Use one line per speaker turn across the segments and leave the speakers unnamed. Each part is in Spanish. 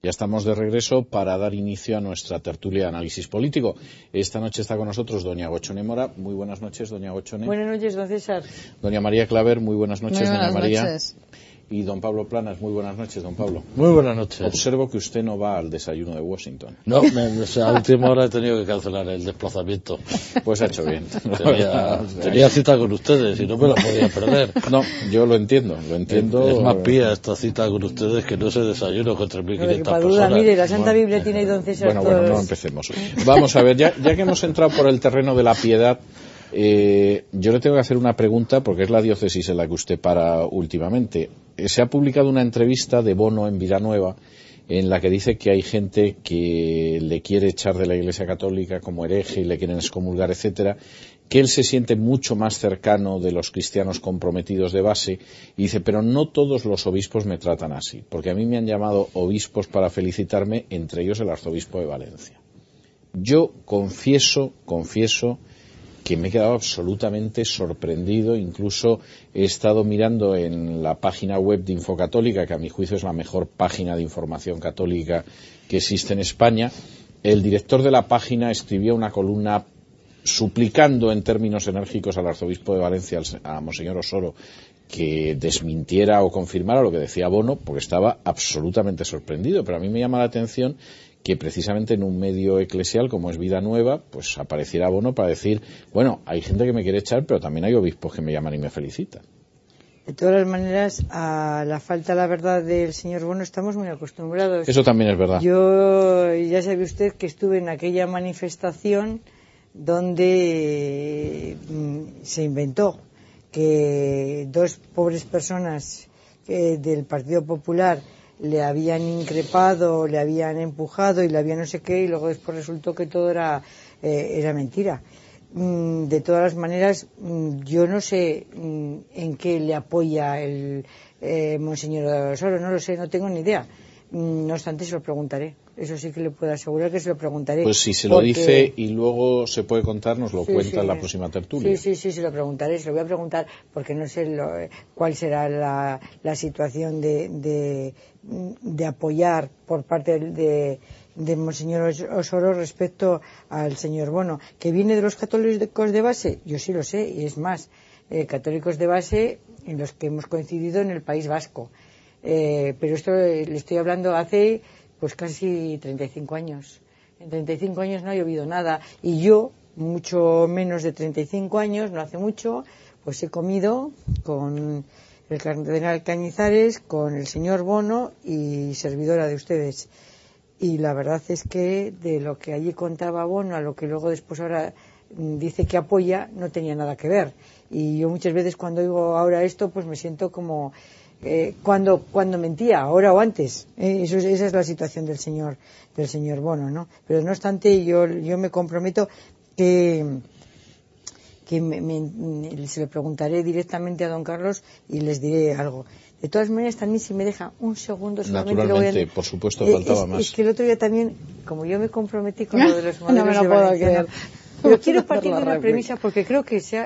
Ya estamos de regreso para dar inicio a nuestra tertulia de análisis político. Esta noche está con nosotros doña Gochone Mora. Muy buenas noches, doña Gochone.
Buenas noches, don César.
Doña María Claver, muy buenas noches,
muy buenas
doña María.
Noches.
Y don Pablo Planas, muy buenas noches, don Pablo.
Muy buenas noches.
Observo que usted no va al desayuno de Washington.
No, a última hora he tenido que cancelar el desplazamiento.
Pues ha hecho bien.
Tenía cita con ustedes y no me la podía perder.
No, yo lo entiendo.
Es más pía esta cita con ustedes que no ese desayuno con 3.500 personas.
Mire, la Santa Biblia tiene don César.
Bueno, no empecemos. Vamos a ver, ya que hemos entrado por el terreno de la piedad, yo le tengo que hacer una pregunta porque es la diócesis en la que usted para últimamente. Se ha publicado una entrevista de Bono en Vida Nueva en la que dice que hay gente que le quiere echar de la Iglesia Católica como hereje y le quieren excomulgar, etcétera, que él se siente mucho más cercano de los cristianos comprometidos de base y dice, pero no todos los obispos me tratan así, porque a mí me han llamado obispos para felicitarme, entre ellos el arzobispo de Valencia. Yo confieso que me he quedado absolutamente sorprendido, incluso he estado mirando en la página web de Infocatólica, que a mi juicio es la mejor página de información católica que existe en España. El director de la página escribió una columna suplicando en términos enérgicos al arzobispo de Valencia, a Monseñor Osoro, que desmintiera o confirmara lo que decía Bono, porque estaba absolutamente sorprendido. Pero a mí me llama la atención que precisamente en un medio eclesial como es Vida Nueva, pues apareciera Bono para decir, bueno, hay gente que me quiere echar, pero también hay obispos que me llaman y me felicitan.
De todas las maneras, a la falta de la verdad del señor Bono estamos muy acostumbrados.
Eso también es verdad.
Yo, ya sabe usted que estuve en aquella manifestación donde se inventó que dos pobres personas del Partido Popular le habían increpado, le habían empujado y le habían no sé qué, y luego después resultó que todo era mentira. De todas las maneras, yo no sé en qué le apoya el Monseñor Osoro, no lo sé, no tengo ni idea. No obstante, se lo preguntaré. Eso sí que le puedo asegurar que se lo preguntaré.
Pues si se lo dice y luego se puede contar, nos lo cuenta en la próxima tertulia.
Sí, se lo preguntaré, se lo voy a preguntar porque no sé cuál será la situación de apoyar por parte de Monseñor Osoro respecto al señor Bono. ¿Que viene de los católicos de base? Yo sí lo sé, y es más, católicos de base en los que hemos coincidido en el País Vasco. Pero esto le estoy hablando hace pues casi 35 años. En 35 años no ha llovido nada y yo, mucho menos de 35 años, no hace mucho, pues he comido con el cardenal Cañizares, con el señor Bono y servidora de ustedes. Y la verdad es que de lo que allí contaba Bono a lo que luego después ahora dice que apoya, no tenía nada que ver. Y yo muchas veces cuando oigo ahora esto, pues me siento como cuando mentía, ahora o antes. Esa es la situación del señor Bono, ¿no? Pero no obstante, yo me comprometo que se lo preguntaré directamente a don Carlos y les diré algo. De todas maneras, también si me deja un segundo solamente
naturalmente, por supuesto, faltaba más.
Es que el otro día también, como yo me comprometí con lo de los modelos
no me lo
de
puedo
Valenciano,
creer.
pero quiero partir de una premisa porque creo que se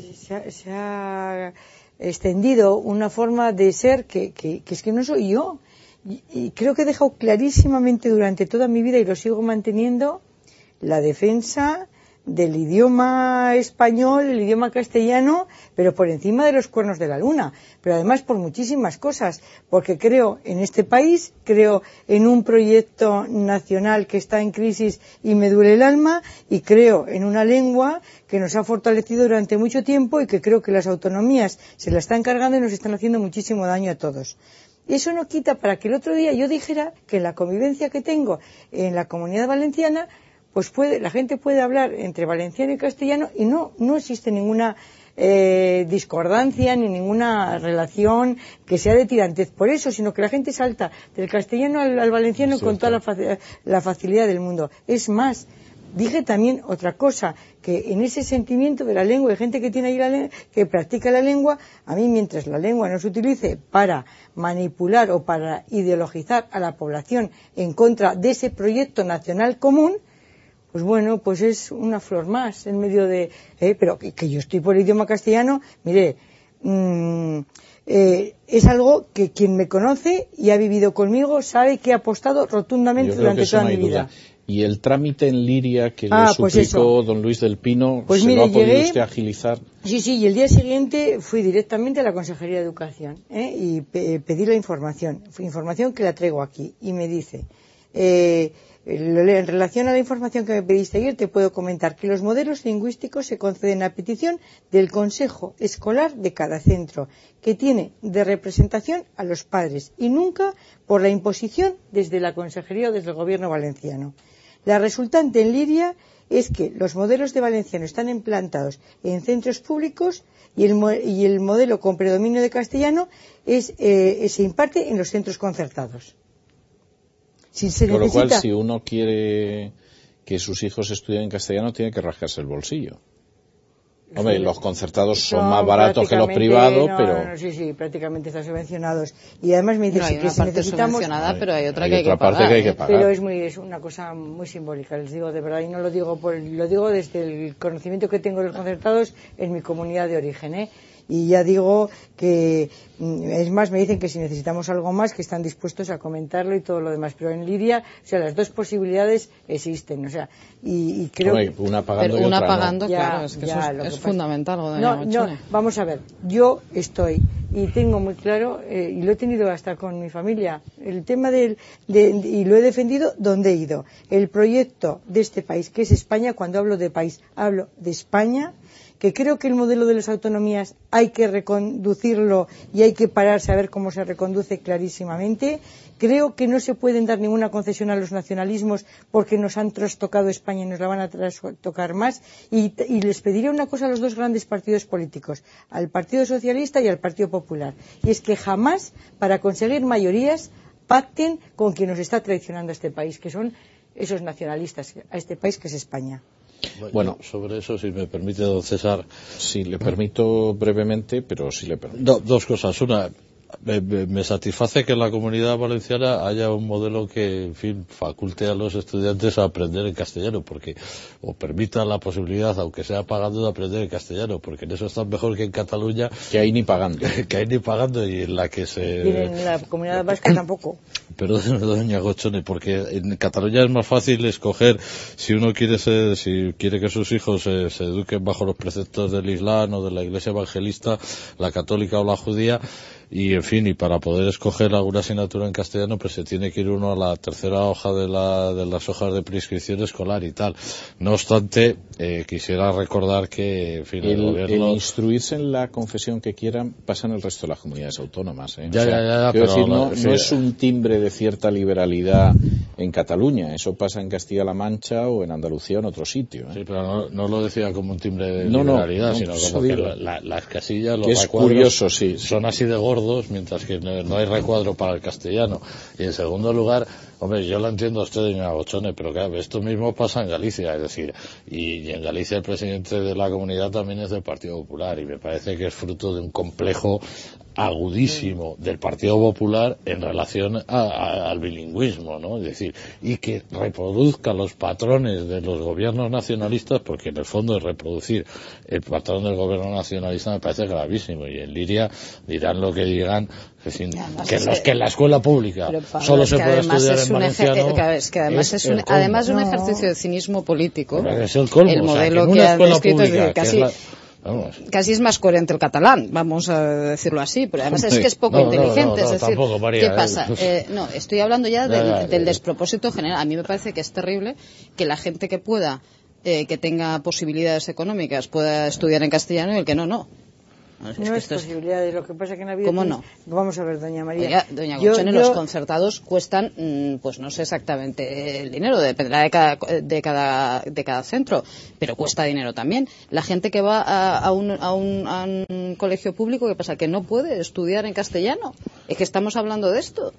ha extendido una forma de ser que es que no soy yo. Y creo que he dejado clarísimamente durante toda mi vida, y lo sigo manteniendo, la defensa del idioma español, el idioma castellano, pero por encima de los cuernos de la luna, pero además por muchísimas cosas, porque creo en este país, creo en un proyecto nacional que está en crisis y me duele el alma, y creo en una lengua que nos ha fortalecido durante mucho tiempo y que creo que las autonomías se la están cargando y nos están haciendo muchísimo daño a todos. Eso no quita para que el otro día yo dijera que la convivencia que tengo en la Comunidad Valenciana, pues la gente puede hablar entre valenciano y castellano y no existe ninguna discordancia ni ninguna relación que sea de tirantez por eso, sino que la gente salta del castellano al valenciano con toda la facilidad del mundo. Es más, dije también otra cosa, que en ese sentimiento de la lengua, hay gente que tiene ahí que practica la lengua, a mí mientras la lengua no se utilice para manipular o para ideologizar a la población en contra de ese proyecto nacional común, pues bueno, pues es una flor más en medio de... pero que yo estoy por el idioma castellano, mire, es algo que quien me conoce y ha vivido conmigo sabe que he apostado rotundamente durante toda mi vida.
Y el trámite en Liria que le suplicó don Luis del Pino,
pues
¿se
mire,
lo ha podido usted agilizar?
Sí, y el día siguiente fui directamente a la Consejería de Educación y pedí la información que la traigo aquí, y me dice, en relación a la información que me pediste ayer, te puedo comentar que los modelos lingüísticos se conceden a petición del Consejo Escolar de cada centro, que tiene de representación a los padres, y nunca por la imposición desde la Consejería o desde el Gobierno valenciano. La resultante en Liria es que los modelos de valenciano están implantados en centros públicos y el modelo con predominio de castellano se imparte en los centros concertados.
Con lo cual, si uno quiere que sus hijos estudien en castellano, tiene que rascarse el bolsillo. Hombre, los concertados son más baratos que los privados, pero...
Sí, prácticamente están subvencionados. Y además me dice que si necesitamos...
subvencionada, pero hay otra
hay
que hay que
parte
pagar.
Que hay que pagar.
Pero es una cosa muy simbólica, les digo de verdad, y no lo digo lo digo desde el conocimiento que tengo de los concertados en mi comunidad de origen, Y ya digo que, es más, me dicen que si necesitamos algo más, que están dispuestos a comentarlo y todo lo demás. Pero en Liria, las dos posibilidades existen, y creo que...
Una pagando y otra
pagando,
no.
claro, es que eso es fundamental.
No, vamos a ver, yo estoy, y tengo muy claro, y lo he tenido hasta con mi familia, el tema y lo he defendido donde he ido. El proyecto de este país, que es España, cuando hablo de país, hablo de España, que creo que el modelo de las autonomías hay que reconducirlo y hay que pararse a ver cómo se reconduce clarísimamente. Creo que no se pueden dar ninguna concesión a los nacionalismos porque nos han trastocado España y nos la van a trastocar más. Y les pediría una cosa a los dos grandes partidos políticos, al Partido Socialista y al Partido Popular, y es que jamás, para conseguir mayorías, pacten con quien nos está traicionando a este país, que son esos nacionalistas, a este país que es España.
Bueno, sobre eso, si me permite, don César.
Sí, le permito brevemente, pero sí le permito.
Dos cosas. Una, me satisface que en la Comunidad Valenciana haya un modelo que, en fin, faculte a los estudiantes a aprender en castellano, o permita la posibilidad, aunque sea pagando, de aprender en castellano, porque en eso están mejor que en Cataluña.
Que hay ni pagando.
Y en la que se...
Y en la Comunidad Vasca tampoco.
Perdón, doña Gochone, porque en Cataluña es más fácil escoger si uno quiere que sus hijos se eduquen bajo los preceptos del Islam o de la Iglesia evangelista, la católica o la judía, y en fin, y para poder escoger alguna asignatura en castellano, pues se tiene que ir uno a la tercera hoja de las hojas de prescripción escolar y tal. No obstante, quisiera recordar que, en fin, el gobierno...
El instruirse en la confesión que quieran pasa en el resto de las comunidades autónomas.
Ya,
quiero
pero
decir, no es un timbre de cierta liberalidad en Cataluña, eso pasa en Castilla-La Mancha o en Andalucía o en otro sitio.
Sí, pero no lo decía como un timbre de liberalidad, sino como que las casillas, los
es
recuadros
curioso, sí,
son así de gordos, mientras que no hay recuadro para el castellano. Y en segundo lugar, hombre, yo lo entiendo a usted, doña Gochone, pero claro, esto mismo pasa en Galicia, es decir, y en Galicia el presidente de la comunidad también es del Partido Popular, y me parece que es fruto de un complejo agudísimo del Partido Popular en relación al bilingüismo, ¿no? Es decir, y que reproduzca los patrones de los gobiernos nacionalistas, porque en el fondo es reproducir el patrón del gobierno nacionalista, me parece gravísimo. Y en Liria dirán lo que digan, que en la escuela pública solo se puede estudiar en valenciano.
Es que además es un ejercicio de cinismo político.
Es el colmo,
el modelo
que han descrito es
casi es más coherente el catalán, vamos a decirlo así, pero además es que es poco inteligente. Es decir,
tampoco, María,
¿qué pasa? Estoy hablando ya del despropósito general. A mí me parece que es terrible que la gente que pueda, que tenga posibilidades económicas, pueda estudiar en castellano y el que no.
No es posibilidad, lo que pasa que en la vida...
¿Cómo no?
Vamos a ver, doña María.
Oiga, doña Gochone, los concertados cuestan, pues no sé exactamente el dinero, dependerá de cada centro, pero cuesta dinero también. La gente que va a un colegio público, ¿qué pasa? Que no puede estudiar en castellano. Es que estamos hablando de esto.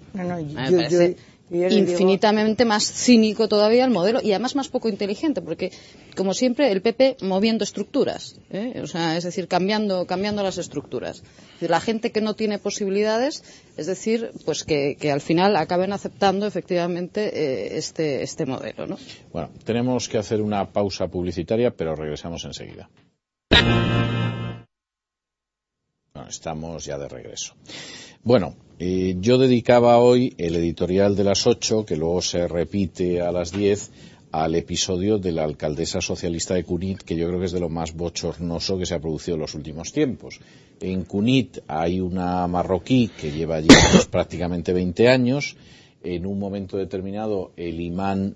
Infinitamente más cínico todavía el modelo, y además más poco inteligente, porque como siempre el PP moviendo estructuras, es decir, cambiando las estructuras. Es decir, la gente que no tiene posibilidades, es decir, pues que al final acaben aceptando efectivamente este modelo, ¿no?
Bueno, tenemos que hacer una pausa publicitaria, pero regresamos enseguida. estamos ya de regreso. Bueno, yo dedicaba hoy el editorial de las 8, que luego se repite a las 10, al episodio de la alcaldesa socialista de Cunit, que yo creo que es de lo más bochornoso que se ha producido en los últimos tiempos. En Cunit hay una marroquí que lleva allí prácticamente 20 años. En un momento determinado, el imán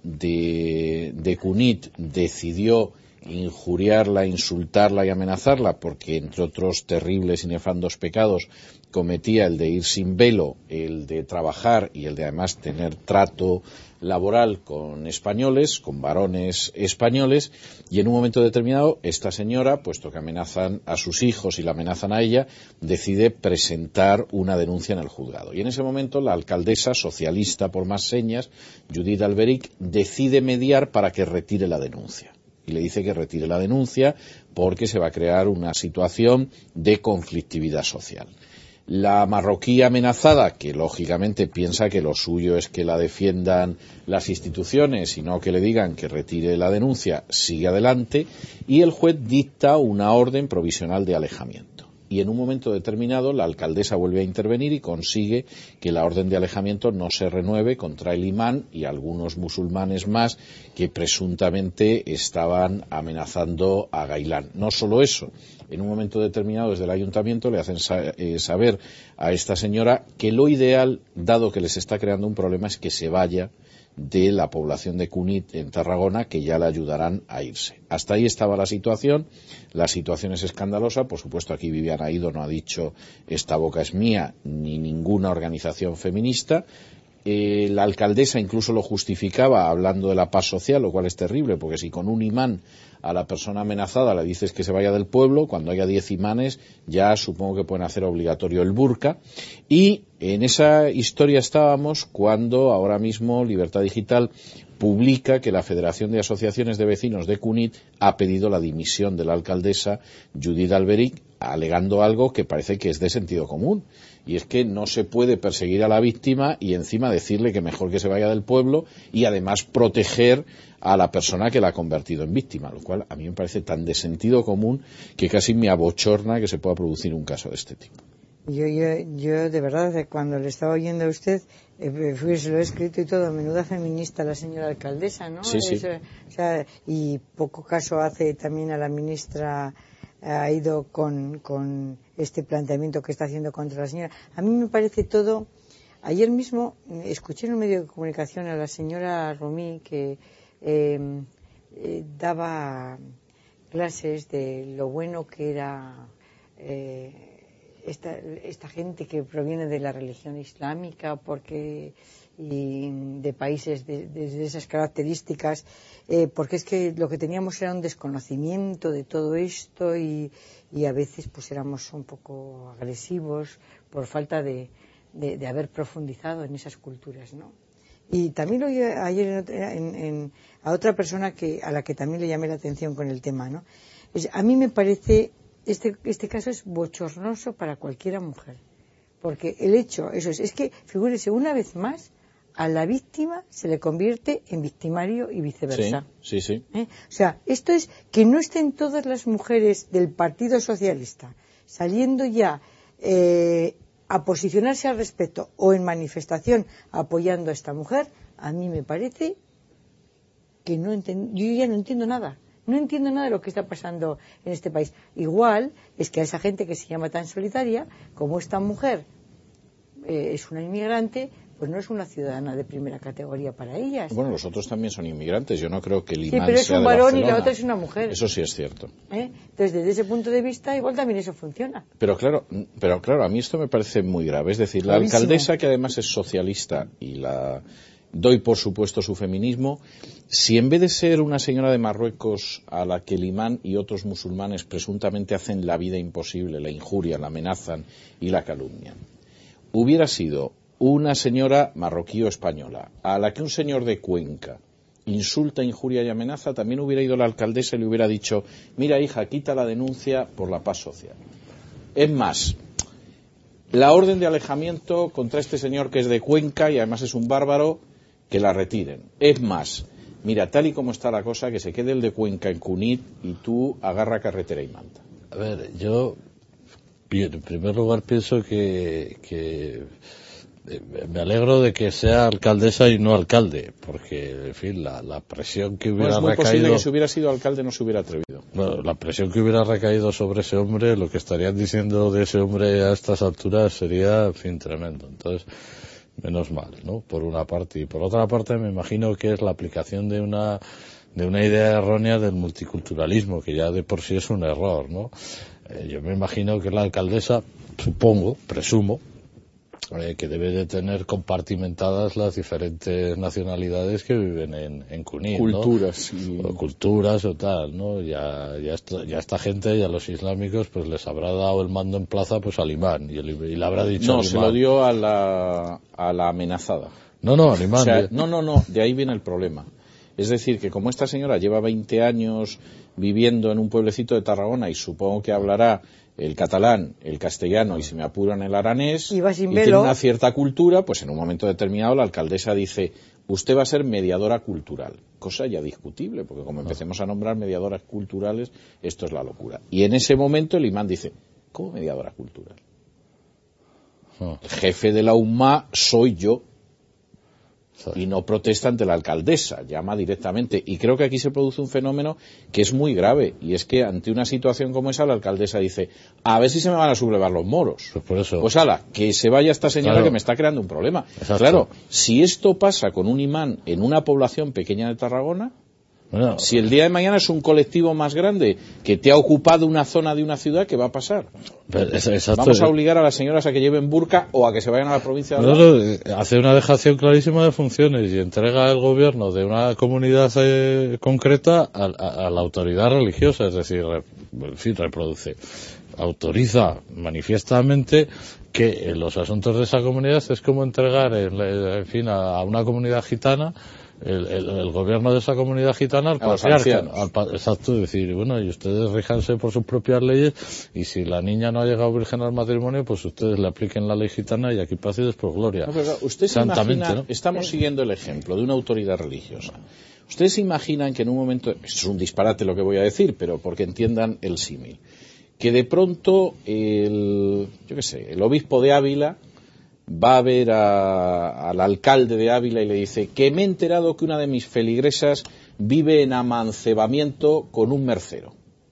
de Cunit decidió injuriarla, insultarla y amenazarla porque, entre otros terribles y nefandos pecados, cometía el de ir sin velo, el de trabajar y el de además tener trato laboral con españoles, con varones españoles, y en un momento determinado esta señora, puesto que amenazan a sus hijos y la amenazan a ella, decide presentar una denuncia en el juzgado. Y en ese momento la alcaldesa socialista, por más señas, Judith Alberic, decide mediar para que retire la denuncia. Y le dice que retire la denuncia porque se va a crear una situación de conflictividad social. La marroquí amenazada, que lógicamente piensa que lo suyo es que la defiendan las instituciones y no que le digan que retire la denuncia, sigue adelante y el juez dicta una orden provisional de alejamiento. Y en un momento determinado la alcaldesa vuelve a intervenir y consigue que la orden de alejamiento no se renueve contra el imán y algunos musulmanes más que presuntamente estaban amenazando a Gailán. No solo eso, en un momento determinado desde el ayuntamiento le hacen saber a esta señora que lo ideal, dado que les está creando un problema, es que se vaya de la población de Cunit en Tarragona, que ya le ayudarán a irse. Hasta ahí estaba la situación es escandalosa, por supuesto aquí Viviana Aido no ha dicho esta boca es mía, ni ninguna organización feminista. La alcaldesa incluso lo justificaba hablando de la paz social, lo cual es terrible, porque si con un imán a la persona amenazada le dices que se vaya del pueblo, cuando haya 10 imanes ya supongo que pueden hacer obligatorio el burka. Y en esa historia estábamos cuando ahora mismo Libertad Digital publica que la Federación de Asociaciones de Vecinos de Cunit ha pedido la dimisión de la alcaldesa Judith Alberic, alegando algo que parece que es de sentido común, y es que no se puede perseguir a la víctima y encima decirle que mejor que se vaya del pueblo y además proteger a la persona que la ha convertido en víctima, lo cual a mí me parece tan de sentido común que casi me abochorna que se pueda producir un caso de este tipo.
Yo de verdad, cuando le estaba oyendo a usted, se lo he escrito y todo, menuda feminista la señora alcaldesa, ¿no?
Sí, sí.
O sea, y poco caso hace también a la ministra, ha ido con este planteamiento que está haciendo contra la señora. A mí me parece todo. Ayer mismo escuché en un medio de comunicación a la señora Romí que daba clases de lo bueno que era esta gente que proviene de la religión islámica y de países de esas características, porque es que lo que teníamos era un desconocimiento de todo esto y a veces pues éramos un poco agresivos por falta de haber profundizado en esas culturas, ¿no? Y también lo oí ayer a otra persona a la que también le llamé la atención con el tema, ¿no? A mí me parece este caso es bochornoso para cualquiera mujer, porque el hecho, es que figúrese una vez más a la víctima se le convierte en victimario y viceversa.
Sí.
O sea, esto es que no estén todas las mujeres del Partido Socialista saliendo ya a posicionarse al respecto o en manifestación apoyando a esta mujer. A mí me parece que yo ya no entiendo nada. No entiendo nada de lo que está pasando en este país. Igual es que a esa gente que se llama tan solidaria, como esta mujer es una inmigrante, pues no es una ciudadana de primera categoría para ellas.
Bueno, los otros también son inmigrantes. Yo no creo que el imán sea
pero es un varón y la otra es una mujer.
Eso sí es cierto.
Entonces, desde ese punto de vista, igual también eso funciona.
Pero claro, a mí esto me parece muy grave. Es decir, la alcaldesa, que además es socialista, y la doy por supuesto su feminismo, si en vez de ser una señora de Marruecos a la que el imán y otros musulmanes presuntamente hacen la vida imposible, la injurian, la amenazan y la calumnian, hubiera sido una señora marroquí o española a la que un señor de Cuenca insulta, injuria y amenaza, también hubiera ido la alcaldesa y le hubiera dicho: mira, hija, quita la denuncia por la paz social. Es más, la orden de alejamiento contra este señor que es de Cuenca y además es un bárbaro, que la retiren. Es más, mira, tal y como está la cosa, que se quede el de Cuenca en Cunit y tú agarra carretera y manta.
A ver, yo Bien, en primer lugar pienso que me alegro de que sea alcaldesa y no alcalde, porque, en fin, la presión que hubiera
recaído... es muy
recaído...
posible que si hubiera sido alcalde no se hubiera atrevido.
Bueno, la presión que hubiera recaído sobre ese hombre, lo que estarían diciendo de ese hombre a estas alturas sería, en fin, tremendo. Entonces, menos mal, ¿no? Por una parte. Y por otra parte, me imagino que es la aplicación de una idea errónea del multiculturalismo, que ya de por sí es un error, ¿no? Yo me imagino que la alcaldesa, presumo, que debe de tener compartimentadas las diferentes nacionalidades que viven en Cunil,
culturas,
¿no? O culturas o tal, ¿no? Ya esta gente y a los islámicos pues les habrá dado el mando en plaza pues al imán y le habrá dicho
no,
al
se
imán.
lo dio a la amenazada.
No, al imán.
O sea, no, de ahí viene el problema. Es decir, que como esta señora lleva 20 años viviendo en un pueblecito de Tarragona y supongo que hablará el catalán, el castellano y, si me apuran, el aranés, y tiene una cierta cultura, pues en un momento determinado la alcaldesa dice: usted va a ser mediadora cultural, cosa ya discutible, porque como empecemos a nombrar mediadoras culturales, esto es la locura. Y en ese momento el imán dice: ¿cómo mediadora cultural? El jefe de la UMA soy yo. Y no protesta ante la alcaldesa, llama directamente. Y creo que aquí se produce un fenómeno que es muy grave, y es que ante una situación como esa la alcaldesa dice: a ver si se me van a sublevar los moros.
Pues por eso.
Pues ala, que se vaya esta señora, claro, que me está creando un problema.
Exacto.
Claro, si esto pasa con un imán en una población pequeña de Tarragona, bueno, si el día de mañana es un colectivo más grande que te ha ocupado una zona de una ciudad, ¿qué va a pasar? Vamos a obligar a las señoras a que lleven burka o a que se vayan a la provincia de
Alba. Hace una dejación clarísima de funciones y entrega el gobierno de una comunidad concreta a la autoridad religiosa, es decir, en fin, autoriza manifiestamente que en los asuntos de esa comunidad es como entregar, en fin, a una comunidad gitana el gobierno de esa comunidad gitana al patriarca. Exacto, es decir, bueno, y ustedes ríjanse por sus propias leyes, y si la niña no ha llegado virgen al matrimonio, pues ustedes le apliquen la ley gitana y aquí paz y después gloria.
No, pero usted se imagina, ¿no? Estamos siguiendo el ejemplo de una autoridad religiosa. Ustedes se imaginan que en un momento, esto es un disparate lo que voy a decir, pero porque entiendan el símil, que de pronto el obispo de Ávila va a ver al alcalde de Ávila y le dice: que me he enterado que una de mis feligresas vive en amancebamiento con un mercero.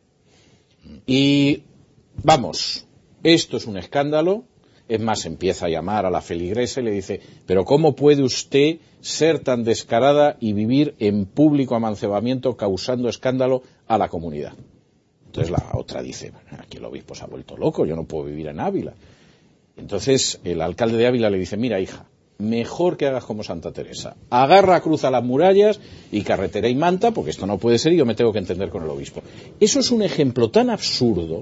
Y vamos, esto es un escándalo. Es más, empieza a llamar a la feligresa y le dice: pero ¿cómo puede usted ser tan descarada y vivir en público amancebamiento causando escándalo a la comunidad? Entonces la otra dice: aquí el obispo se ha vuelto loco, yo no puedo vivir en Ávila. Entonces el alcalde de Ávila le dice: mira, hija, mejor que hagas como Santa Teresa, agarra, cruza las murallas y carretera y manta, porque esto no puede ser y yo me tengo que entender con el obispo. Eso es un ejemplo tan absurdo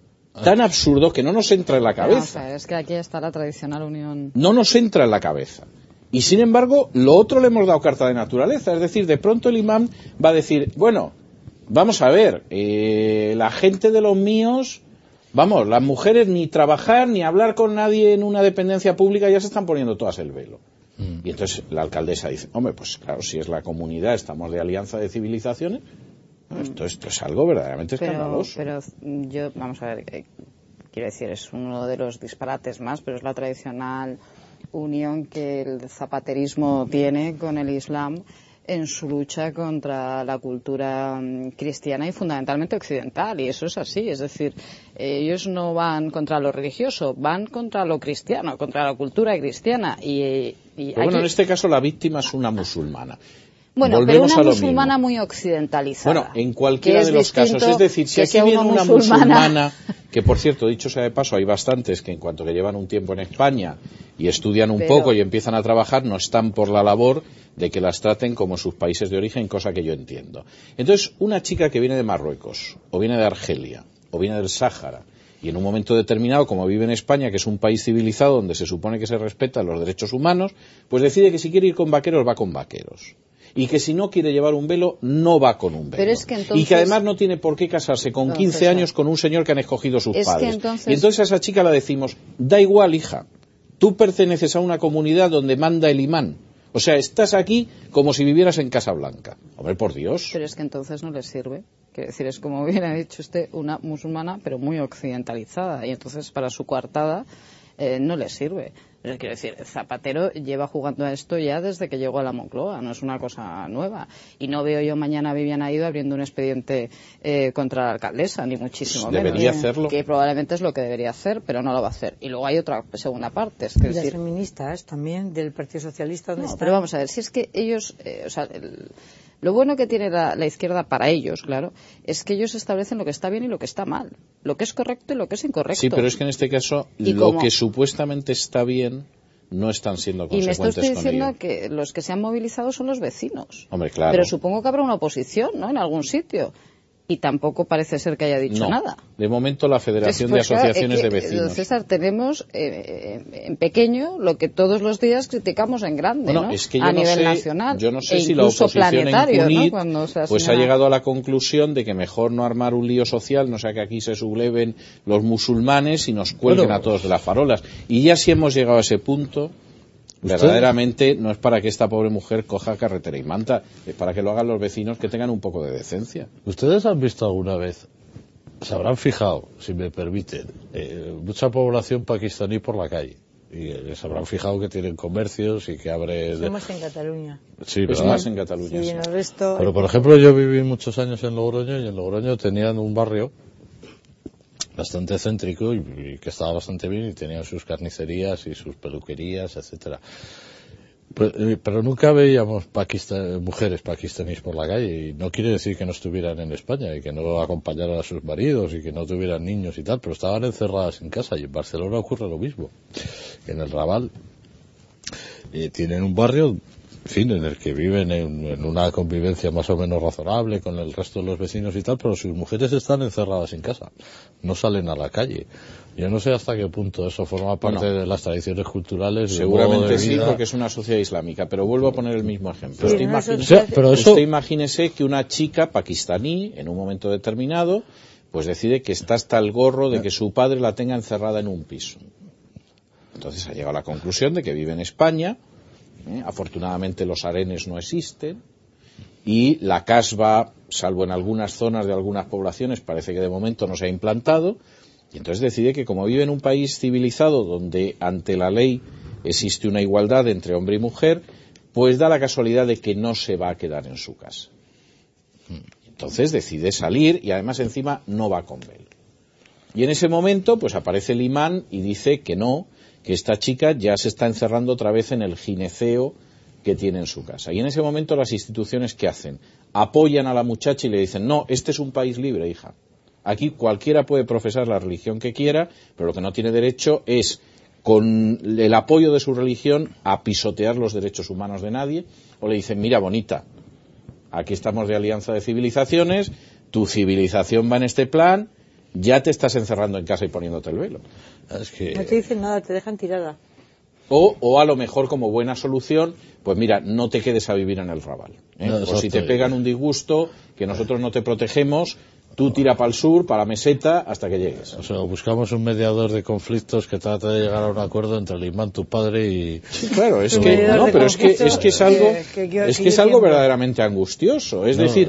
que no nos entra en la cabeza.
Es que aquí está la tradicional unión.
No nos entra en la cabeza. Y sin embargo, lo otro le hemos dado carta de naturaleza. Es decir, de pronto el imán va a decir: bueno, vamos a ver, la gente de los míos... Vamos, las mujeres ni trabajar ni hablar con nadie en una dependencia pública, ya se están poniendo todas el velo. Y entonces la alcaldesa dice: hombre, pues claro, si es la comunidad, estamos de alianza de civilizaciones, esto es algo verdaderamente escandaloso.
Pero yo, vamos a ver, quiero decir, es uno de los disparates más, pero es la tradicional unión que el zapaterismo tiene con el Islam en su lucha contra la cultura cristiana y fundamentalmente occidental, y eso es así, es decir, ellos no van contra lo religioso, van contra lo cristiano, contra la cultura cristiana.
Pero bueno, en este caso la víctima es una musulmana.
Bueno,
volvemos
pero una musulmana muy occidentalizada.
Bueno, en cualquiera de los casos. Es decir, si aquí viene una musulmana, que por cierto, dicho sea de paso, hay bastantes que en cuanto que llevan un tiempo en España y estudian un poco y empiezan a trabajar, no están por la labor de que las traten como sus países de origen, cosa que yo entiendo. Entonces, una chica que viene de Marruecos, o viene de Argelia, o viene del Sáhara, y en un momento determinado, como vive en España, que es un país civilizado donde se supone que se respetan los derechos humanos, pues decide que si quiere ir con vaqueros, va con vaqueros. Y que si no quiere llevar un velo, no va con un velo.
Pero es que entonces...
Y que además no tiene por qué casarse con 15 años con un señor que han escogido sus padres. Y entonces a esa chica le decimos: da igual, hija, tú perteneces a una comunidad donde manda el imán. O sea, estás aquí como si vivieras en Casablanca. Hombre, por Dios.
Pero es que entonces no les sirve. Quiero decir, es como bien ha dicho usted, una musulmana, pero muy occidentalizada, y entonces para su coartada no le sirve. Quiero decir, Zapatero lleva jugando a esto ya desde que llegó a la Moncloa, no es una cosa nueva. Y no veo yo mañana a Viviane Aído abriendo un expediente contra la alcaldesa, ni muchísimo menos.
Debería hacerlo.
Que probablemente es lo que debería hacer, pero no lo va a hacer. Y luego hay otra segunda parte. Es
y
decir,
las feministas también, del Partido Socialista, ¿dónde están?
Pero vamos a ver, si es que ellos, lo bueno que tiene la izquierda para ellos, claro, es que ellos establecen lo que está bien y lo que está mal, lo que es correcto y lo que es incorrecto.
Sí, pero es que en este caso lo que supuestamente está bien no están siendo consecuentes con ello.
Y me está usted diciendo que los que se han movilizado son los vecinos.
Hombre, claro.
Pero supongo que habrá una oposición, ¿no?, en algún sitio. Y tampoco parece ser que haya dicho nada.
De momento la Federación de Asociaciones de Vecinos.
César, tenemos en pequeño lo que todos los días criticamos en grande,
bueno,
¿no?
Es que yo
a
no
nivel
sé,
nacional.
Yo no sé si la oposición en Cunit, ¿no?, pues ha llegado a la conclusión de que mejor no armar un lío social, no sea que aquí se subleven los musulmanes y nos cuelguen a todos de las farolas. Y ya si hemos llegado a ese punto, verdaderamente no es para que esta pobre mujer coja carretera y manta, es para que lo hagan los vecinos, que tengan un poco de decencia.
¿Ustedes han visto alguna vez, se habrán fijado, si me permiten, mucha población pakistaní por la calle? Y se habrán fijado que tienen comercios y que abre...
Eso más en Cataluña.
Sí,
es más en Cataluña.
Sí, en el resto...
Pero, por ejemplo, yo viví muchos años en Logroño, y en Logroño tenían un barrio bastante céntrico y que estaba bastante bien, y tenían sus carnicerías y sus peluquerías, etcétera. Pero nunca veíamos mujeres pakistaníes por la calle, y no quiere decir que no estuvieran en España y que no acompañaran a sus maridos y que no tuvieran niños y tal, pero estaban encerradas en casa. Y en Barcelona ocurre lo mismo. En el Raval tienen un barrio, en fin, en el que viven en una convivencia más o menos razonable con el resto de los vecinos y tal, pero sus mujeres están encerradas en casa, no salen a la calle. Yo no sé hasta qué punto eso forma parte de las tradiciones culturales.
Seguramente sí, porque es una sociedad islámica, pero vuelvo a poner el mismo ejemplo.
Sí,
usted imagínese que una chica pakistaní, en un momento determinado, pues decide que está hasta el gorro de que su padre la tenga encerrada en un piso. Entonces ha llegado a la conclusión de que vive en España. Afortunadamente los harenes no existen y la casba, salvo en algunas zonas de algunas poblaciones, parece que de momento no se ha implantado, y entonces decide que como vive en un país civilizado donde ante la ley existe una igualdad entre hombre y mujer, pues da la casualidad de que no se va a quedar en su casa. Entonces decide salir y además encima no va con velo. Y en ese momento pues aparece el imán y dice que no, que esta chica ya se está encerrando otra vez en el gineceo que tiene en su casa. Y en ese momento las instituciones, ¿qué hacen? Apoyan a la muchacha y le dicen, no, este es un país libre, hija. Aquí cualquiera puede profesar la religión que quiera, pero lo que no tiene derecho es, con el apoyo de su religión, a pisotear los derechos humanos de nadie. O le dicen, mira, bonita, aquí estamos de alianza de civilizaciones, tu civilización va en este plan, ya te estás encerrando en casa y poniéndote el velo.
Es que... No te dicen nada, te dejan tirada.
O a lo mejor como buena solución, pues mira, no te quedes a vivir en el Raval. O si te pegan un disgusto, que nosotros no te protegemos, tú tira para el sur, para la meseta, hasta que llegues.
O sea, buscamos un mediador de conflictos que trate de llegar a un acuerdo entre el imán, tu padre y...
Sí, claro, es que, no, pero es que es algo verdaderamente angustioso. Es decir,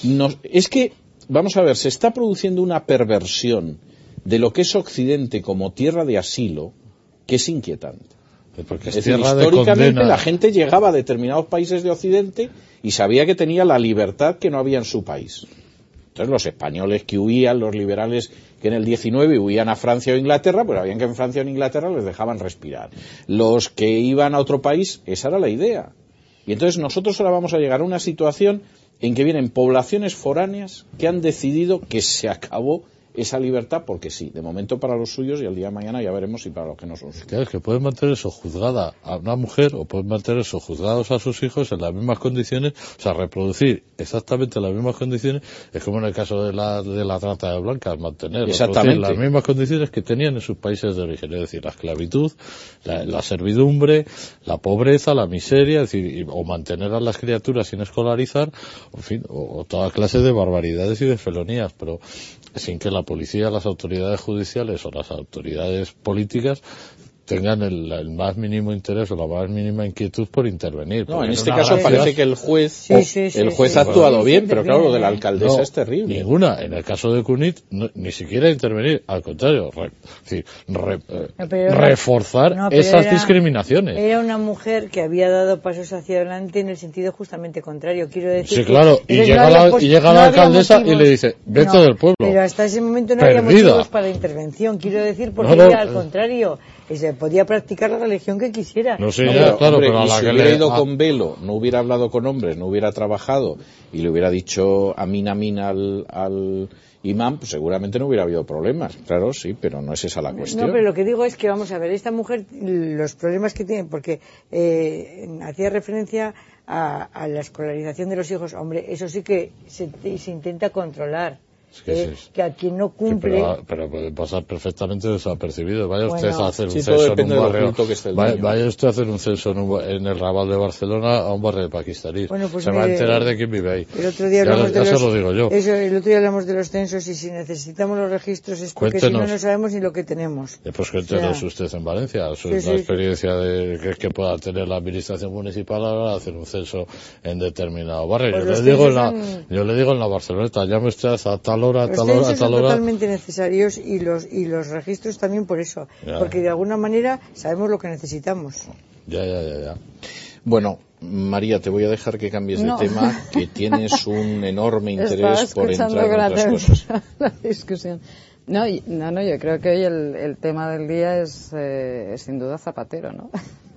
es que, vamos a ver, se está produciendo una perversión de lo que es Occidente como tierra de asilo, que es inquietante.
Porque
es decir, históricamente la gente llegaba a determinados países de Occidente y sabía que tenía la libertad que no había en su país. Entonces los españoles que huían, los liberales que en el 19 huían a Francia o Inglaterra, pues sabían que en Francia o en Inglaterra les dejaban respirar. Los que iban a otro país, esa era la idea. Y entonces nosotros ahora vamos a llegar a una situación en que vienen poblaciones foráneas que han decidido que se acabó esa libertad porque sí, de momento para los suyos, y el día de mañana ya veremos si para los que no son suyos.
Claro, es que pueden mantener eso juzgada a una mujer o pueden mantener eso juzgados a sus hijos en las mismas condiciones, o sea, reproducir exactamente las mismas condiciones, es como en el caso de la trata de blancas, mantener las mismas condiciones que tenían en sus países de origen, es decir, la esclavitud, la servidumbre, la pobreza, la miseria, es decir, o mantener a las criaturas sin escolarizar, en fin, o toda clase de barbaridades y de felonías, pero sin que la policía, las autoridades judiciales o las autoridades políticas tengan el más mínimo interés o la más mínima inquietud por intervenir.
No, en este caso parece que el juez ha actuado bien, pero claro, lo de la alcaldesa es terrible.
Ninguna. En el caso de Cunit, ni siquiera intervenir. Al contrario, reforzar esas discriminaciones.
Era una mujer que había dado pasos hacia adelante en el sentido justamente contrario. Quiero decir.
Sí, claro. Y llega la alcaldesa y le dice, vete del pueblo.
Pero hasta ese momento no había motivos para la intervención. Quiero decir, porque era al contrario. Se podía practicar la religión que quisiera.
No sé, claro, pero a la que hubiera ido con velo, no hubiera hablado con hombres, no hubiera trabajado y le hubiera dicho amín al imán, pues seguramente no hubiera habido problemas. Claro, sí, pero no es esa la cuestión.
No, pero lo que digo es que, vamos a ver, esta mujer, los problemas que tiene, porque hacía referencia a la escolarización de los hijos. Hombre, eso sí que se intenta controlar. Que a quien no cumple.
Pero puede pasar perfectamente desapercibido. Vaya usted a hacer un censo en un barrio. Vaya usted a hacer un censo en el Raval de Barcelona a un barrio de pakistaníes.
Bueno, pues
se va a enterar de quién vive ahí.
El otro día
se lo digo yo.
El otro día hablamos de los censos y si necesitamos los registros es porque si no sabemos ni lo que tenemos.
Pues cuéntenos usted en Valencia. Es una experiencia que pueda tener la administración municipal a la hora de hacer un censo en determinado barrio. Pues yo le digo en la Barceloneta, llame usted a tal hora,
tal hora. Son totalmente necesarios y los registros también por eso, porque de alguna manera sabemos lo que necesitamos.
Ya.
Bueno, María, te voy a dejar que cambies de tema, que tienes un enorme interés por entrar en otras cosas.
La discusión. No, yo creo que hoy el tema del día es sin duda Zapatero, ¿no?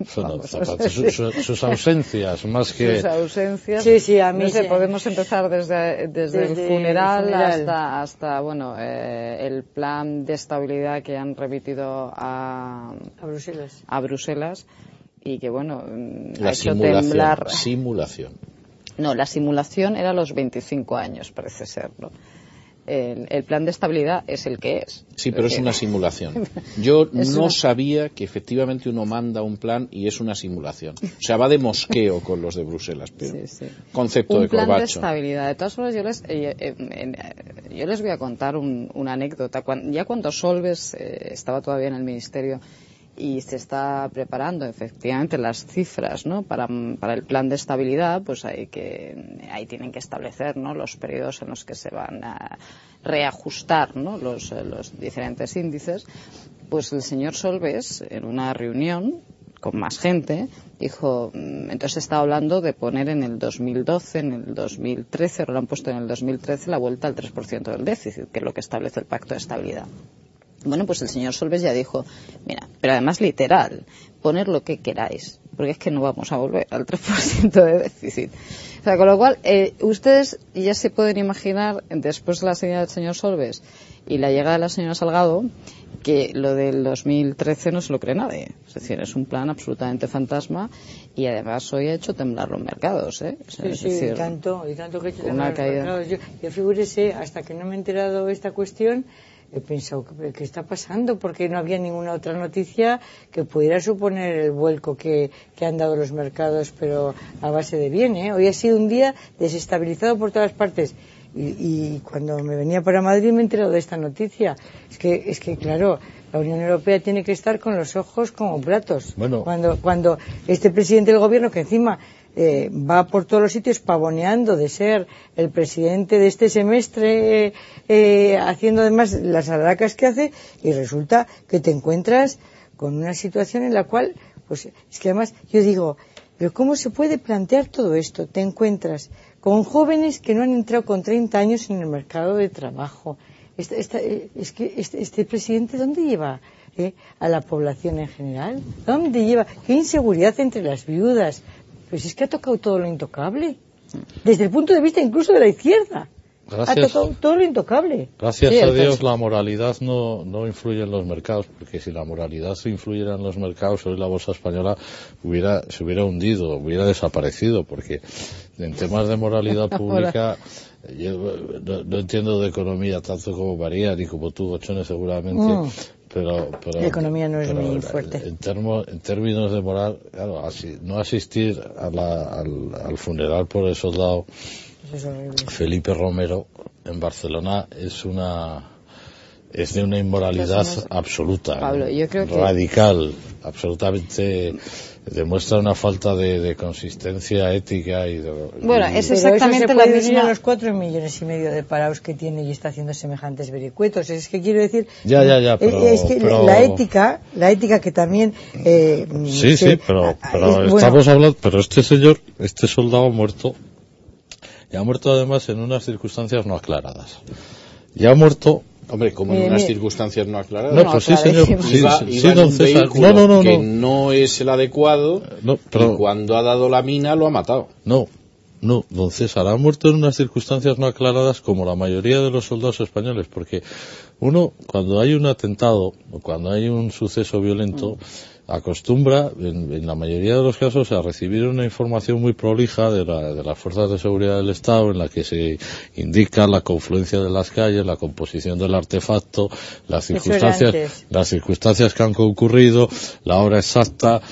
Sus ausencias, más que...
Sus ausencias.
Sí, a mí
podemos empezar desde el funeral hasta el plan de estabilidad que han remitido a Bruselas y que, ha hecho temblar...
Simulación.
No, la simulación era a los 25 años, parece ser, ¿no? El plan de estabilidad es el que es.
Sí, pero es una simulación. Yo no sabía que efectivamente uno manda un plan y es una simulación. O sea, va de mosqueo con los de Bruselas, pero concepto de Corbacho.
Un plan de estabilidad. De todas formas, yo les voy a contar una anécdota. Cuando Solbes estaba todavía en el Ministerio y se está preparando efectivamente las cifras, ¿no? para el plan de estabilidad, pues ahí tienen que establecer, ¿no? los periodos en los que se van a reajustar, ¿no? los diferentes índices. Pues el señor Solbes, en una reunión con más gente, dijo, entonces estaba hablando de poner en el 2012, en el 2013, ahora lo han puesto en el 2013 la vuelta al 3% del déficit, que es lo que establece el Pacto de Estabilidad. Bueno, pues el señor Solbes ya dijo, mira, pero además literal, poner lo que queráis, porque es que no vamos a volver al 3% de déficit. O sea, con lo cual, ustedes ya se pueden imaginar, después de la salida del señor Solbes y la llegada de la señora Salgado, que lo del 2013 no se lo cree nadie. Es decir, es un plan absolutamente fantasma y además hoy ha hecho temblar los mercados, ¿eh?
Y tanto que ha hecho temblar los mercados. Yo figúrese, hasta que no me he enterado de esta cuestión, he pensado, ¿qué está pasando? Porque no había ninguna otra noticia que pudiera suponer el vuelco que han dado los mercados, pero a base de bien, ¿eh? Hoy ha sido un día desestabilizado por todas partes. Y cuando me venía para Madrid me he enterado de esta noticia. Es que claro, la Unión Europea tiene que estar con los ojos como platos.
Bueno.
Cuando este presidente del gobierno, que encima va por todos los sitios pavoneando de ser el presidente de este semestre, haciendo además las alharacas que hace, y resulta que te encuentras con una situación en la cual, pues es que además yo digo, pero ¿cómo se puede plantear todo esto? Te encuentras con jóvenes que no han entrado con 30 años en el mercado de trabajo. Este presidente, ¿dónde lleva a la población en general? ¿Dónde lleva? ¿Qué inseguridad entre las viudas? Pues es que ha tocado todo lo intocable, desde el punto de vista incluso de la izquierda. Ha tocado todo lo intocable.
Gracias a Dios la moralidad no influye en los mercados, porque si la moralidad influyera en los mercados, hoy la bolsa española se hubiera hundido, hubiera desaparecido, porque en temas de moralidad pública yo no entiendo de economía tanto como María, ni como tú, Ochone, seguramente. Pero
la economía no es muy fuerte.
En términos de moral, claro, no asistir al funeral por el soldado Felipe Romero en Barcelona es una es de una inmoralidad absoluta,
Pablo, yo creo que
radical, absolutamente. Demuestra una falta de consistencia ética y
bueno, es
exactamente
exactamente
la
la misma.
A los 4,5 millones de parados que tiene y está haciendo semejantes vericuetos. Es que quiero decir,
pero
la ética que también
pero estamos hablando, pero este soldado ha muerto, y ha muerto además en unas circunstancias no aclaradas. Y ha muerto.
Hombre, como en unas circunstancias no aclaradas.
No, pues sí, señor.
Iba en un vehículo que no es el adecuado, y cuando ha dado la mina lo ha matado.
No, don César, ha muerto en unas circunstancias no aclaradas como la mayoría de los soldados españoles, porque uno, cuando hay un atentado o cuando hay un suceso violento, acostumbra, en la mayoría de los casos, a recibir una información muy prolija de las fuerzas de seguridad del Estado, en la que se indica la confluencia de las calles, la composición del artefacto, las circunstancias que han concurrido, la hora exacta,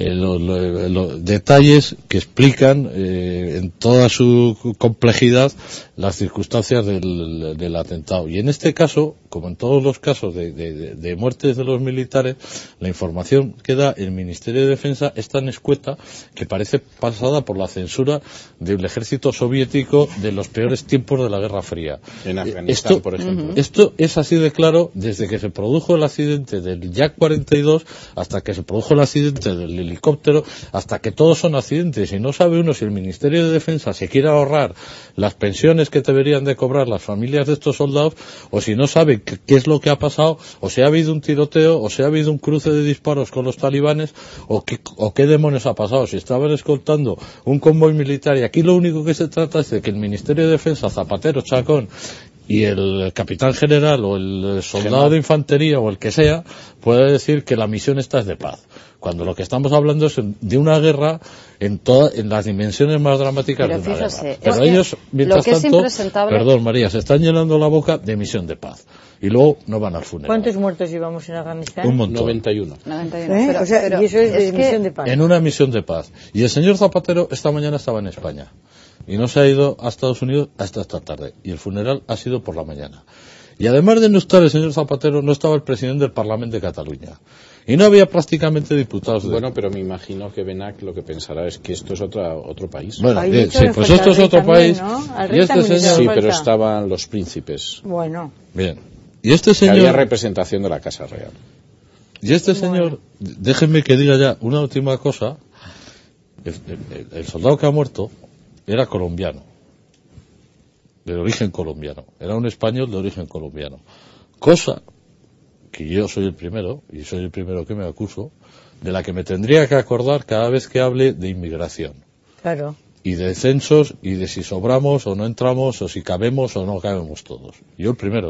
los detalles que explican en toda su complejidad las circunstancias del atentado. Y en este caso, como en todos los casos de muertes de los militares, la información que da el Ministerio de Defensa es tan escueta que parece pasada por la censura del ejército soviético de los peores tiempos de la Guerra Fría.
En Afganistán, por ejemplo.
Esto es así de claro desde que se produjo el accidente del Yak-42 hasta que se produjo el accidente del helicóptero, hasta que todos son accidentes, y no sabe uno si el Ministerio de Defensa se quiere ahorrar las pensiones que deberían de cobrar las familias de estos soldados, o si no sabe qué es lo que ha pasado, o si ha habido un tiroteo, o si ha habido un cruce de disparos con los talibanes, o qué demonios ha pasado, si estaban escoltando un convoy militar. Y aquí lo único que se trata es de que el Ministerio de Defensa, Zapatero, Chacón, y el capitán general o el soldado de infantería o el que sea pueda decir que la misión esta es de paz, cuando lo que estamos hablando es de una guerra en las dimensiones más dramáticas de una guerra. Pero ellos, mientras tanto, perdón María, se están llenando la boca de misión de paz y luego no van al funeral.
¿Cuántos muertos llevamos en Afganistán?
Un montón.
91.
Y eso es misión de paz.
En una misión de paz. Y el señor Zapatero esta mañana estaba en España y no se ha ido a Estados Unidos hasta esta tarde, y el funeral ha sido por la mañana. Y además de no estar el señor Zapatero, no estaba el presidente del Parlamento de Cataluña. Y no había prácticamente diputados.
Bueno, pero me imagino que Benac lo que pensará es que esto es otro país.
Bueno, bien, sí, pues esto es otro país.
¿No?
Y este señor...
Sí, pero estaban los príncipes.
Bueno.
Bien. Y este señor...
Había representación de la Casa Real.
Y este señor, déjenme que diga ya una última cosa. El soldado que ha muerto era colombiano, de origen colombiano, era un español de origen colombiano, cosa que yo soy el primero, y soy el primero que me acuso, de la que me tendría que acordar cada vez que hable de inmigración.
Claro.
Y de censos, y de si sobramos o no entramos, o si cabemos o no cabemos todos. Yo el primero,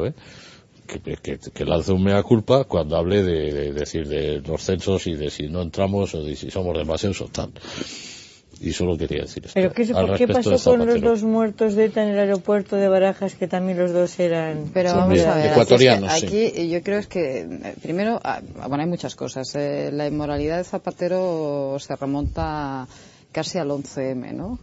que lance un mea culpa cuando hable de decir de los censos y de si no entramos o de si somos demasiados o tal. Y solo quería decir esto.
¿Pero qué pasó con los dos muertos de ETA en el aeropuerto de Barajas, que también los dos eran...
Pero vamos a ver,
ecuatorianos?
Aquí yo creo que, primero, bueno, hay muchas cosas. La inmoralidad de Zapatero se remonta casi al 11M, ¿no?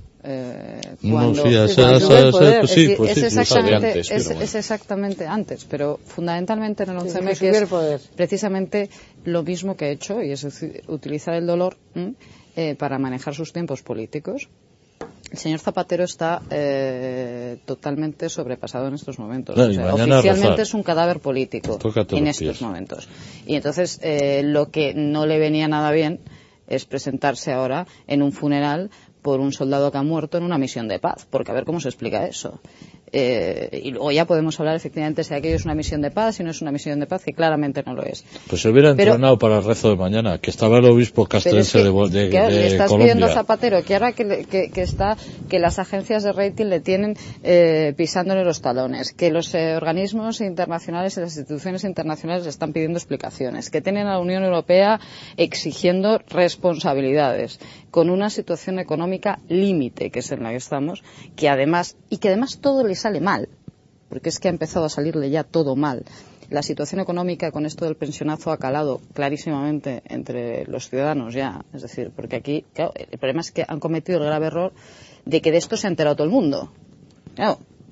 Es exactamente antes, pero fundamentalmente en el 11M, que es precisamente lo mismo que ha hecho, y es utilizar el dolor para manejar sus tiempos políticos. El señor Zapatero está totalmente sobrepasado en estos momentos.
Claro,
oficialmente es un cadáver político en estos momentos. Y entonces lo que no le venía nada bien es presentarse ahora en un funeral por un soldado que ha muerto en una misión de paz, porque a ver cómo se explica eso. Y luego ya podemos hablar efectivamente si aquello es una misión de paz, si no es una misión de paz, que claramente no lo es.
Pues se hubiera entrenado para el rezo de mañana, que estaba el obispo castrense de
le estás
Colombia.
pidiendo a Zapatero que ahora que las agencias de rating le tienen pisándole los talones, que los organismos internacionales y las instituciones internacionales le están pidiendo explicaciones, que tienen a la Unión Europea exigiendo responsabilidades, con una situación económica límite, que es en la que estamos, que además todo le sale mal, porque es que ha empezado a salirle ya todo mal. La situación económica con esto del pensionazo ha calado clarísimamente entre los ciudadanos ya, es decir, porque aquí, claro, el problema es que han cometido el grave error de que de esto se ha enterado todo el mundo. Claro,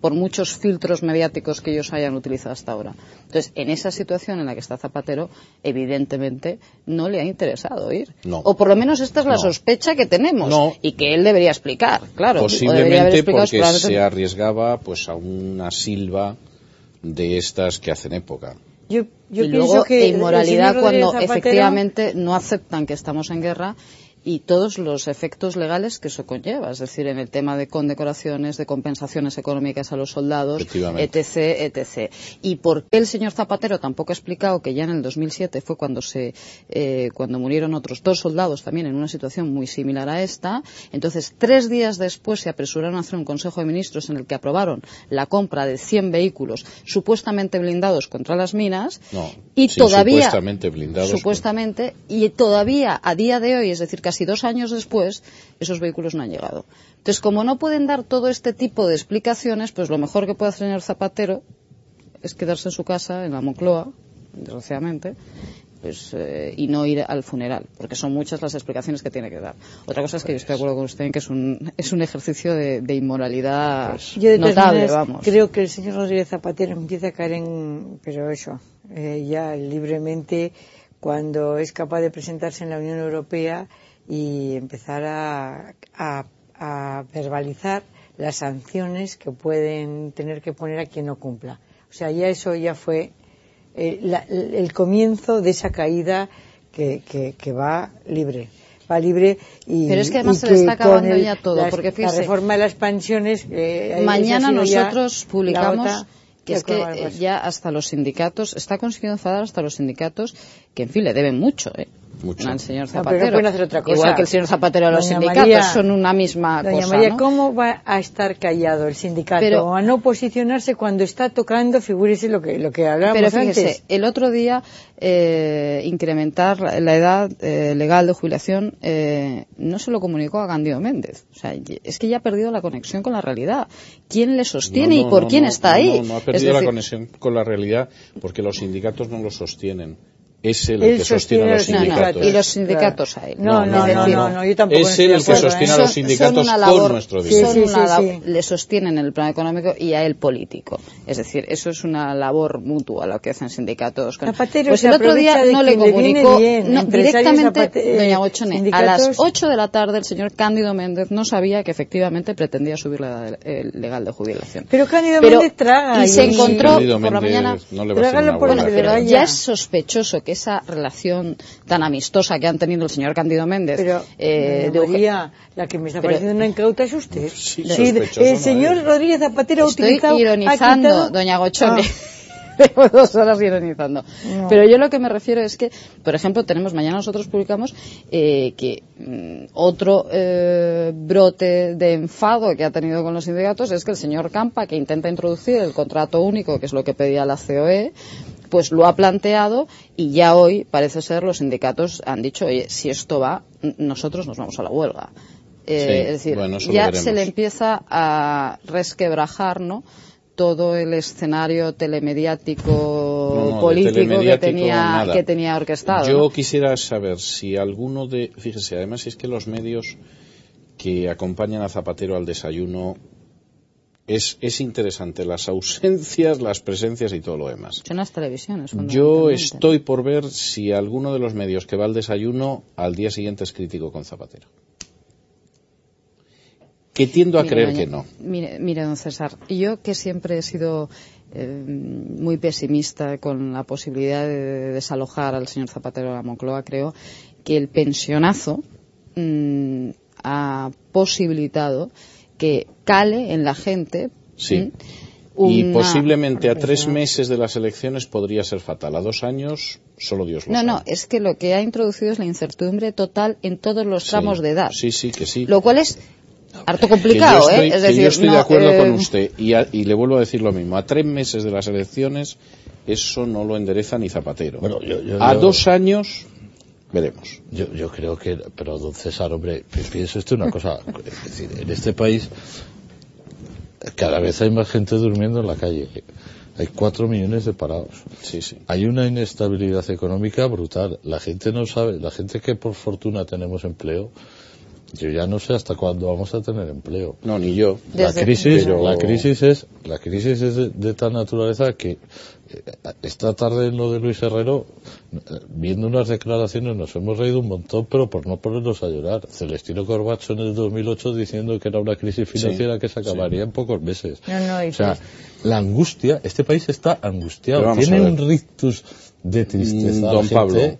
por muchos filtros mediáticos que ellos hayan utilizado hasta ahora. Entonces, en esa situación en la que está Zapatero, evidentemente no le ha interesado ir.
No.
O por lo menos esta es la sospecha que tenemos.
No.
Y que él debería explicar, claro.
Posiblemente porque se arriesgaba pues a una silva de estas que hacen época.
Yo
y
pienso
luego
que
inmoralidad cuando
Zapatero,
efectivamente no aceptan que estamos en guerra y todos los efectos legales que eso conlleva, es decir, en el tema de condecoraciones, de compensaciones económicas a los soldados, etc. ¿Y por qué el señor Zapatero tampoco ha explicado que ya en el 2007 fue cuando murieron otros 2 soldados también en una situación muy similar a esta? Entonces, 3 días después se apresuraron a hacer un Consejo de Ministros en el que aprobaron la compra de 100 vehículos supuestamente blindados contra las minas y todavía
supuestamente blindados
y todavía a día de hoy, es decir, casi 2 años después, esos vehículos no han llegado. Entonces, como no pueden dar todo este tipo de explicaciones, pues lo mejor que puede hacer el señor Zapatero es quedarse en su casa, en la Moncloa, desgraciadamente, pues, y no ir al funeral, porque son muchas las explicaciones que tiene que dar. Otra cosa es que yo estoy de acuerdo con usted en que es un ejercicio de inmoralidad notable, vamos.
Creo que el señor Rodríguez Zapatero empieza a caer ya libremente cuando es capaz de presentarse en la Unión Europea y empezar a verbalizar las sanciones que pueden tener que poner a quien no cumpla. O sea, eso ya fue el comienzo de esa caída que va libre.
Pero es que además se le está acabando ya todo, porque fíjese,
la reforma de las pensiones.
Mañana nosotros publicamos que es que ya hasta los sindicatos, está consiguiendo enfadar hasta los sindicatos, que en fin le deben mucho, al señor Zapatero.
Pero no pueden hacer otra cosa.
Igual que el señor Zapatero a los sindicatos, son una misma
Doña
cosa,
María,
¿no?
¿cómo va a estar callado el sindicato a no posicionarse cuando está tocando, figúrese lo que hablábamos antes?
Pero fíjese, el otro día incrementar la edad legal de jubilación no se lo comunicó a Cándido Méndez. O sea, es que ya ha perdido la conexión con la realidad. ¿Quién le sostiene y por quién está ahí?
No ha perdido la conexión con la realidad porque los sindicatos no lo sostienen. Es él el que sostiene a los sindicatos.
Y los sindicatos a él.
No, yo tampoco.
Es él el que sostiene a los sindicatos con nuestro dinero.
Le sostienen el plano económico y a él político. Es decir, eso es una labor mutua lo que hacen sindicatos. Pues el otro día no le comunicó directamente, doña Gochone, a las 8 de la tarde el señor Cándido Méndez no sabía que efectivamente pretendía subir la edad legal de jubilación.
Pero Cándido Méndez traga.
Y se encontró por la mañana.
Pero
ya es sospechoso que esa relación tan amistosa que han tenido el señor Cándido Méndez.
Pero, María, la que me está pareciendo una incauta es usted.
Sí,
el señor Rodríguez Zapatero ha utilizado.
Estoy ironizando, doña Gochone. Llevo 2 horas ironizando. No. Pero yo lo que me refiero es que, por ejemplo, mañana nosotros publicamos que otro brote de enfado que ha tenido con los sindicatos es que el señor Campa, que intenta introducir el contrato único, que es lo que pedía la COE, pues lo ha planteado y ya hoy parece ser los sindicatos han dicho, oye, si esto va, nosotros nos vamos a la huelga. Es decir, ya se le empieza a resquebrajar, ¿no?, todo el escenario telemediático político que tenía orquestado.
Yo quisiera saber si alguno fíjese, además es que los medios que acompañan a Zapatero al desayuno es interesante, las ausencias, las presencias y todo lo demás.
Son las televisiones.
Yo estoy por ver si alguno de los medios que va al desayuno al día siguiente es crítico con Zapatero. Que tiendo a creer que no.
Mire, don César, yo que siempre he sido muy pesimista con la posibilidad de desalojar al señor Zapatero de la Moncloa, creo que el pensionazo ha posibilitado que cale en la gente.
Sí. Y posiblemente a 3 meses de las elecciones podría ser fatal. A 2 años, solo Dios lo sabe.
No, es que lo que ha introducido es la incertidumbre total en todos los tramos de edad.
Sí, que sí.
Lo cual es harto complicado,
Es decir, yo estoy de acuerdo con usted y le vuelvo a decir lo mismo. A 3 meses de las elecciones, eso no lo endereza ni Zapatero.
Bueno,
a 2 años, veremos.
Yo creo que, pero don César, hombre, pienso esto una cosa, es decir, en este país cada vez hay más gente durmiendo en la calle. Hay 4 millones de parados.
Sí.
Hay una inestabilidad económica brutal. La gente no sabe, la gente que por fortuna tenemos empleo, Yo ya no sé hasta cuándo vamos a tener empleo.
No, ni yo.
La crisis es de tal naturaleza que esta tarde en lo de Luis Herrero, viendo unas declaraciones, nos hemos reído un montón, pero por no ponernos a llorar. Celestino Corbacho en el 2008 diciendo que era una crisis financiera que se acabaría en pocos meses. O sea, la angustia, este país está angustiado, tiene un rictus de tristeza.
Don Pablo,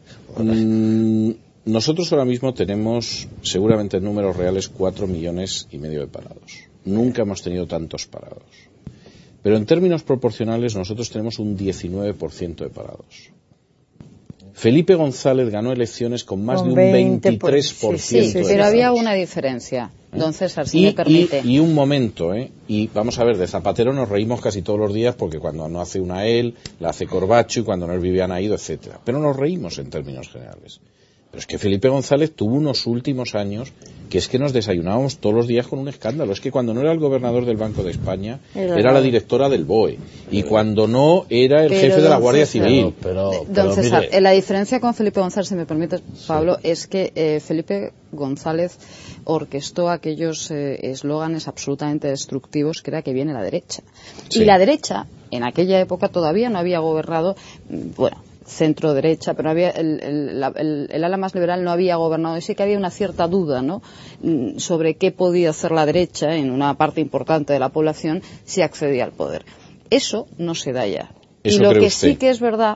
nosotros ahora mismo tenemos, seguramente en números reales, 4,5 millones de parados. Nunca hemos tenido tantos parados. Pero en términos proporcionales nosotros tenemos un 19% de parados. Felipe González ganó elecciones con más de un 23%.
Sí, pero había una diferencia, don César, si me permite.
Y un momento, y vamos a ver, de Zapatero nos reímos casi todos los días porque cuando no hace una él, la hace Corbacho y cuando no es Viviana Aido, etcétera. Pero nos reímos en términos generales. Pero es que Felipe González tuvo unos últimos años que es que nos desayunábamos todos los días con un escándalo. Es que cuando no era el gobernador del Banco de España, era la directora del BOE. Y cuando no, era el jefe de la Guardia Civil.
Don César, la diferencia con Felipe González, si me permite, Pablo, es que Felipe González orquestó aquellos eslóganes absolutamente destructivos que era que viene la derecha. Sí. Y la derecha, en aquella época, todavía no había gobernado, centro derecha, pero había el ala más liberal no había gobernado, y sí que había una cierta duda, ¿no?, sobre qué podía hacer la derecha en una parte importante de la población si accedía al poder. Eso no se da ya. Y lo que sí que es verdad,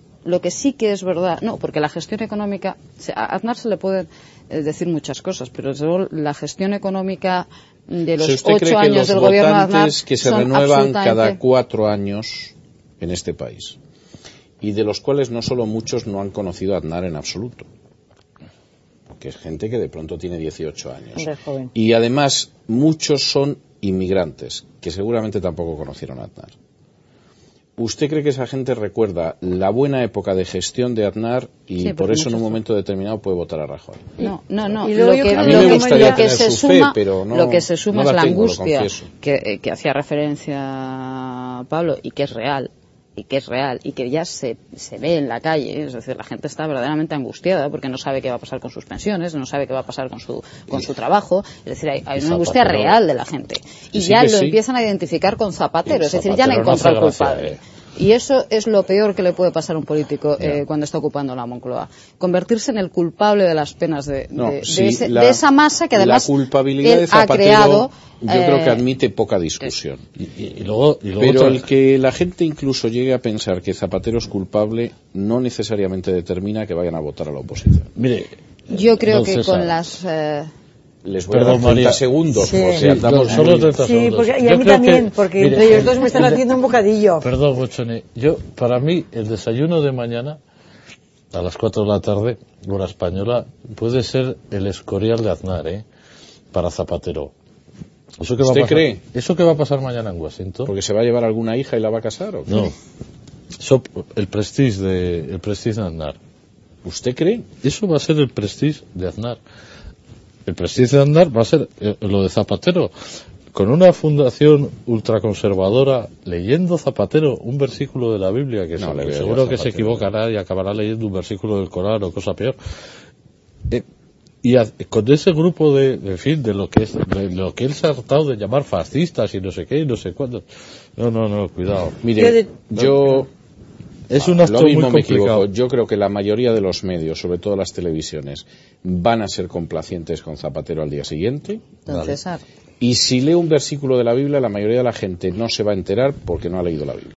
porque la gestión económica, a Aznar se le puede decir muchas cosas, pero desde luego la gestión económica de los 8 años del gobierno de Aznar
que se renuevan cada 4 años en este país, y de los cuales no solo muchos no han conocido a Aznar en absoluto, porque es gente que de pronto tiene 18 años. Y además muchos son inmigrantes, que seguramente tampoco conocieron a Aznar. ¿Usted cree que esa gente recuerda la buena época de gestión de Aznar y por eso en un momento determinado puede votar a Rajoy?
No.
Y lo que se suma
es la angustia que hacía referencia Pablo y que es real y que ya se ve en la calle. Es decir, la gente está verdaderamente angustiada porque no sabe qué va a pasar con sus pensiones, no sabe qué va a pasar con su trabajo. Es decir, hay una angustia real de la gente y ya lo empiezan a identificar con Zapatero. Es decir, ya han encontrado el culpable. Y eso es lo peor que le puede pasar a un político cuando está ocupando la Moncloa. Convertirse en el culpable de las penas de esa masa que además
la culpabilidad de Zapatero, ha creado. Yo creo que admite poca discusión.
Y luego
pero el que la gente incluso llegue a pensar que Zapatero es culpable no necesariamente determina que vayan a votar a la oposición.
Mire,
yo creo que con las...
Les voy a dar 30 segundos, porque andamos
solo 30 segundos. Y a mí también, porque entre ellos dos me están haciendo un bocadillo.
Perdón, Bochoni. Para mí, el desayuno de mañana, a las 4 de la tarde, hora española, puede ser el Escorial de Aznar, para Zapatero.
¿Usted cree?
¿Eso qué va a pasar mañana en Washington?
¿Porque se va a llevar alguna hija y la va a casar o qué?
No. El prestige de Aznar.
¿Usted cree?
Eso va a ser el prestige de Aznar. El prestige de Aznar va a ser lo de Zapatero, con una fundación ultraconservadora leyendo Zapatero un versículo de la Biblia, que seguro que se equivocará y acabará leyendo un versículo del Corán o cosa peor. Y con ese grupo de lo que él se ha hartado de llamar fascistas y no sé qué y no sé cuándo. No, cuidado.
Mire,
es un acto
lo mismo
muy
me equivoco. Yo creo que la mayoría de los medios, sobre todo las televisiones, van a ser complacientes con Zapatero al día siguiente.
Don César.
Y si lee un versículo de la Biblia, la mayoría de la gente no se va a enterar porque no ha leído la Biblia.